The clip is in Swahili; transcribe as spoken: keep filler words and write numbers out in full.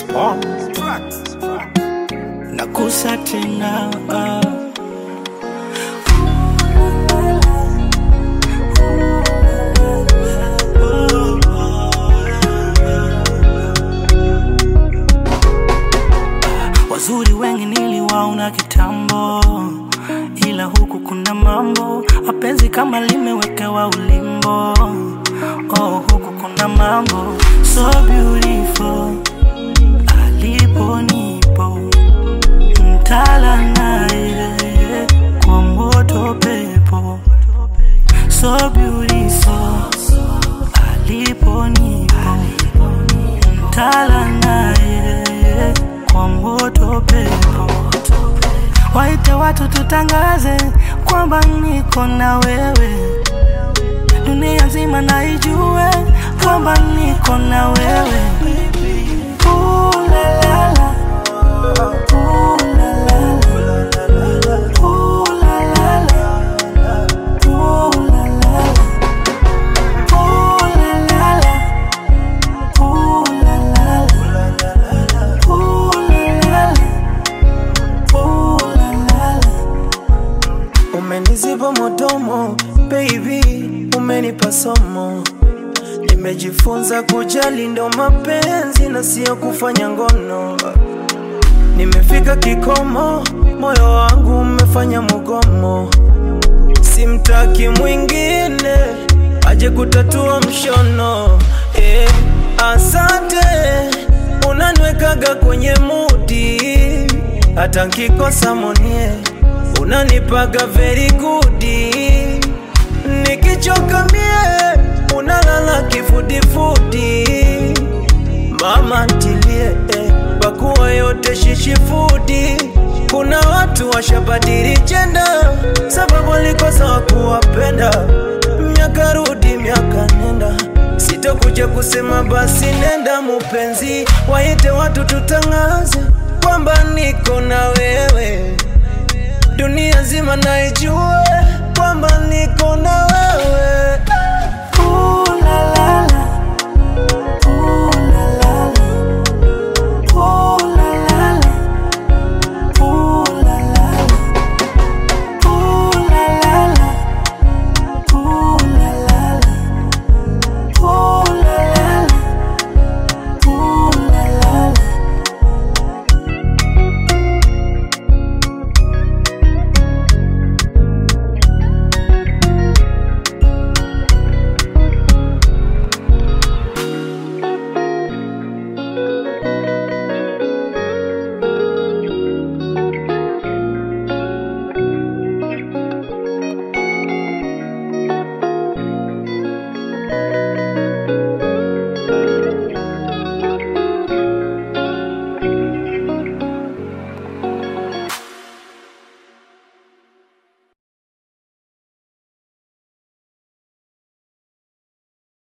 nakusa tena wazuri wengi niliwaona kitambo, ila huku kuna mambo, mapenzi kama limewekewa ulimbo. Oh, huku kuna mambo so beautiful, alipo nipo mtala naye kwa moto pepo. So beautiful, alipo nipo mtala naye kwa moto pepo. Waite watu tutangaze kwamba niko na wewe, dunia nzima na ijue kwamba niko na wewe. Ooh la la la, ooh la la la, ooh la la la, ooh la la la, ooh la la la, ooh la la la, ooh la la la. Umeniziba modomo baby, umenipa somo, nimejifunza kujali ndo mapenzi na sio kufanya ngono. Nimefika kikomo, moyo wangu umefanya mugomo, simtaki mwingine aje kutatua mshono. Eh, asante unaniwekaga kwenye mudi, hata nkikosa monie unanipaga very good. Nikichoka mie unalala kifudifudi, mama ntilie eh, bakuwa yote shishifudi. Kuna watu washabadili jenda sababu walikosa wakuwapenda. Miaka rudi miaka nenda, sitokuja kusema basi nenda mupenzi. Waite watu tutangaze kwamba niko na wewe, dunia nzima na ijue kwamba niko na wewe.